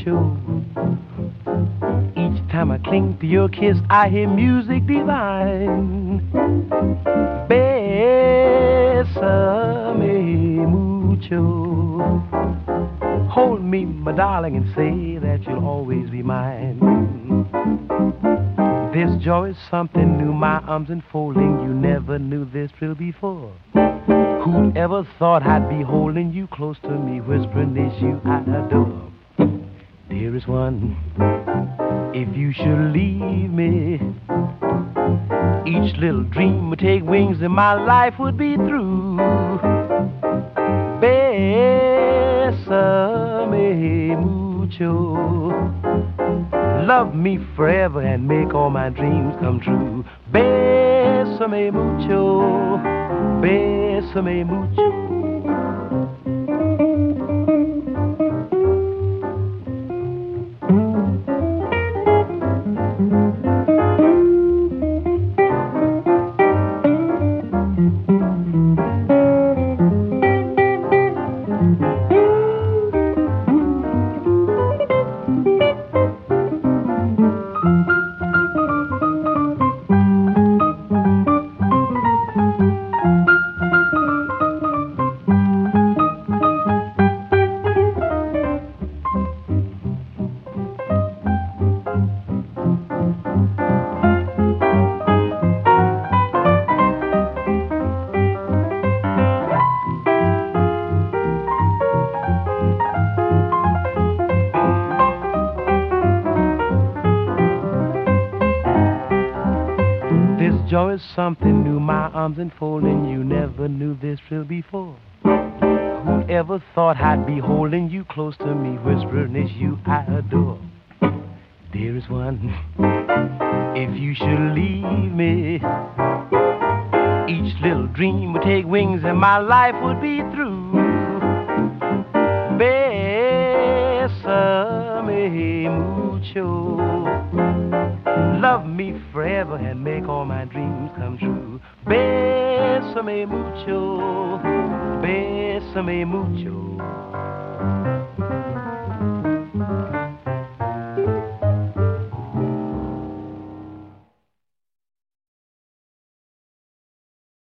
mucho. Each time I cling to your kiss, I hear music divine. Bésame mucho. Hold me, my darling, and say that you'll always be mine. This joy is something new, my arms enfolding. You never knew this thrill before. Who'd ever thought I'd be holding you close to me, whispering it's you I adore. Dearest one, if you should leave me, each little dream would take wings and my life would be through. Bésame mucho. Love me forever and make all my dreams come true. Bésame mucho. Bésame mucho. This joy is something new, my arms enfolding. You never knew this thrill before. Who ever thought I'd be holding you close to me, whispering it's you I adore. Dearest one, if you should leave me, each little dream would take wings and my life would be through. Bésame mucho. Love me forever and make all my dreams come true. Bésame mucho. Bésame mucho.